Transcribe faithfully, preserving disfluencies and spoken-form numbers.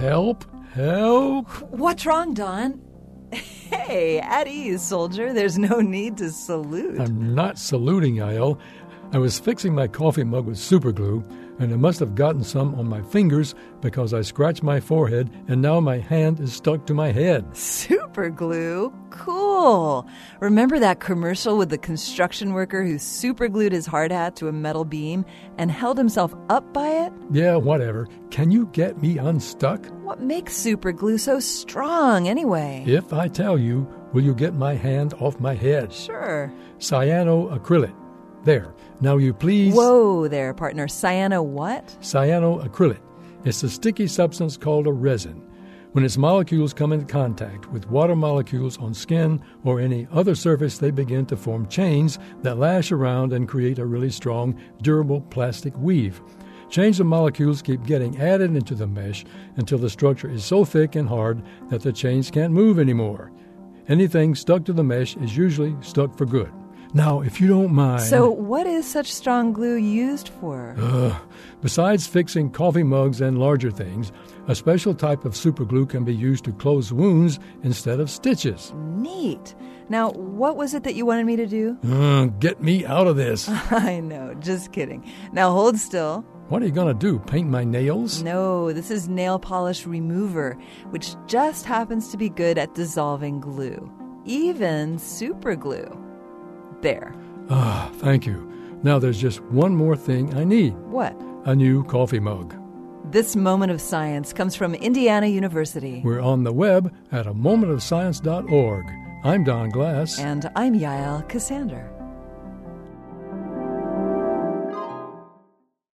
Help! Help! What's wrong, Don? Hey, at ease, soldier. There's no need to salute. I'm not saluting, Yael. I was fixing my coffee mug with super glue, and I must have gotten some on my fingers because I scratched my forehead, and now my hand is stuck to my head. Super glue? Cool. Remember that commercial with the construction worker who super glued his hard hat to a metal beam and held himself up by it? Yeah, whatever. Can you get me unstuck? What makes super glue so strong, anyway? If I tell you, will you get my hand off my head? Sure. Cyanoacrylate. There. Now you please... Whoa there, partner. Cyano what? Cyanoacrylate. It's a sticky substance called a resin. When its molecules come into contact with water molecules on skin or any other surface, they begin to form chains that lash around and create a really strong, durable plastic weave. Chains of molecules keep getting added into the mesh until the structure is so thick and hard that the chains can't move anymore. Anything stuck to the mesh is usually stuck for good. Now, if you don't mind... So what is such strong glue used for? Uh, besides fixing coffee mugs and larger things, a special type of super glue can be used to close wounds instead of stitches. Neat. Now, what was it that you wanted me to do? Uh, get me out of this. I know, just kidding. Now hold still. What are you going to do, paint my nails? No, this is nail polish remover, which just happens to be good at dissolving glue. Even super glue. There. Ah, thank you. Now there's just one more thing I need. What? A new coffee mug. This Moment of Science comes from Indiana University. We're on the web at a moment of science dot org. I'm Don Glass. And I'm Yael Cassander.